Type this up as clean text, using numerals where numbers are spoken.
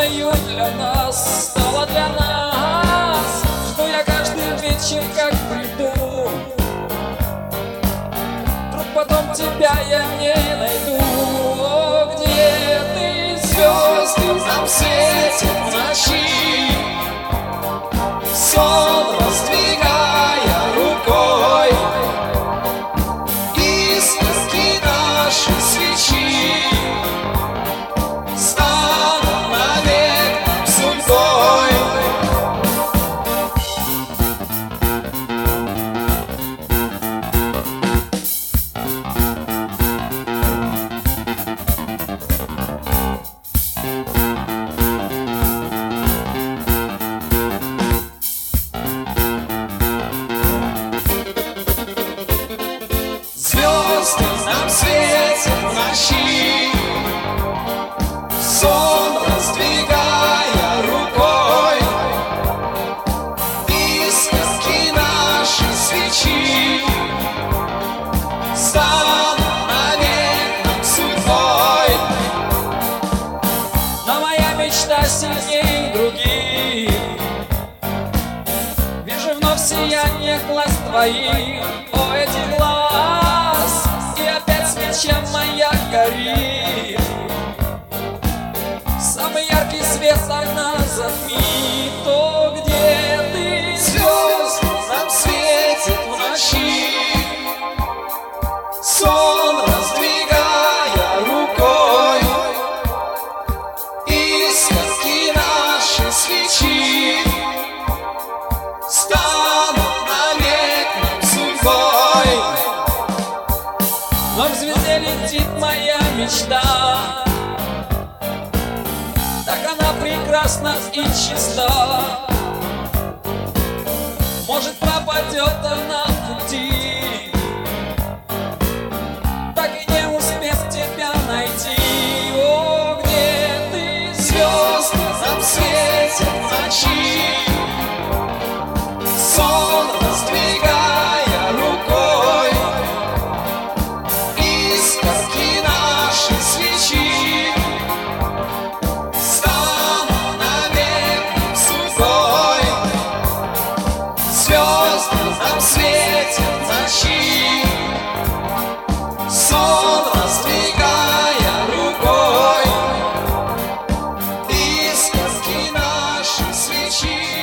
создают для нас, стало для нас. Жду я каждый вечер, как приду, вдруг потом тебя я не найду. О, где ты, звезды нам светят в ночи, сон раздвигая рукой, искорки наши свечи станут навек нам судьбой. Звезды нам светят в ночи, сон раздвигая рукой, искорки наши свечи станут навек нам судьбой. Но моя мечта сильнее других, вижу вновь сияние глаз твоих, о, этих глаз, и опять свеча моя горит. Самый яркий свет она затмит. О, где ты, звезды нам светят в ночи, сон раздвигая рукой, искорки наши свечи станут навек нам судьбой. Но в звезде летит моя мечта, так она прекрасна и чиста. Может, пропадет она в пути, так и не успев тебя найти. О, где ты, звезды нам светят в ночи, сон раздвигая рукой, искорки наши свечи станут навек нам судьбой. Звезды нам светят в ночи, сон раздвигая рукой, искорки наши свечи